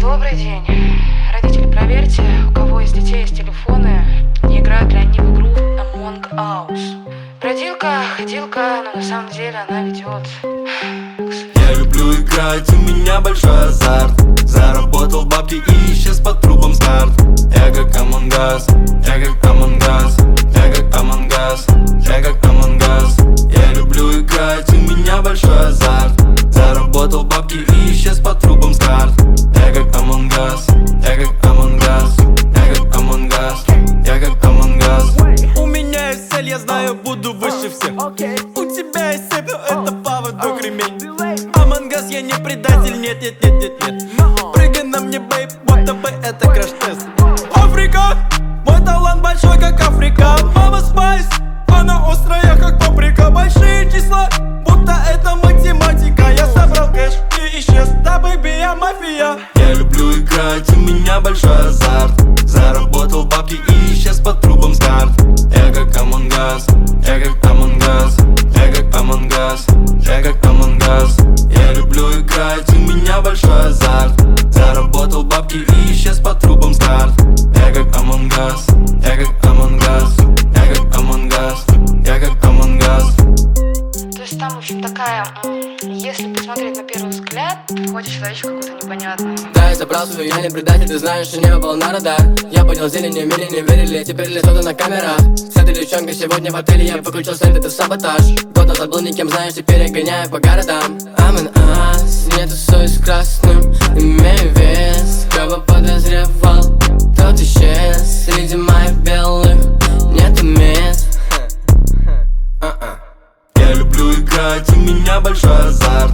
Добрый день. Родители, проверьте, у кого из детей есть телефоны, не играют ли они в игру Among Us. Бродилка, ходилка, но на самом деле она ведет. Я люблю играть, у меня большой азарт. Заработал бабки и исчез под трубом с карт. Я как Among Us, я как Among Us, я как Among Us, я как Among Us. Я люблю играть, у меня большой азарт. Заработал бабки и исчез под трубом с карт. Я как Among Us, я как Among Us, я как Among Us, я как Among Us. У меня есть цель, я знаю, буду выше всех. У тебя есть цепь, но это поводок, ремень. Among Us, я не предатель, нет, нет, нет, нет, нет. Прыгай на мне, бейб, будто бы это краш-тест. Африка, мой талант большой, как Африка. Мама Спайс, она острая, как паприка. Большие числа, будто это математика. Я собрал кэш и исчез, да, бэйби, я мафия. Я люблю играть, у меня большой азарт. Заработал бабки и исчез под трубом с карт. Я как Among Us, я как Among Us, я как Among Us, я как Among Us. Я люблю играть, у меня большой азарт. Заработал бабки и исчез под трубом с карт. Я как Among Us, я как Among Us, я как Among Us, я как Among Us. То есть там, в общем, такая, если посмотреть на первый взгляд, входит человечек какой-то непонятный. Да, я забрал свою, я не предатель, ты знаешь, что не был на радар. Я понял зеленью, мили не верили, теперь лицо на камерах. С этой девчонкой сегодня в отеле я выключил свет, это саботаж. Год назад был никем, знаешь, теперь я гоняю по городам. Among Us, не тусуюсь с красным, имею вес. Кого подозревал, тот исчез. Среди моих белых нету мест. Я люблю играть, у меня большой азарт.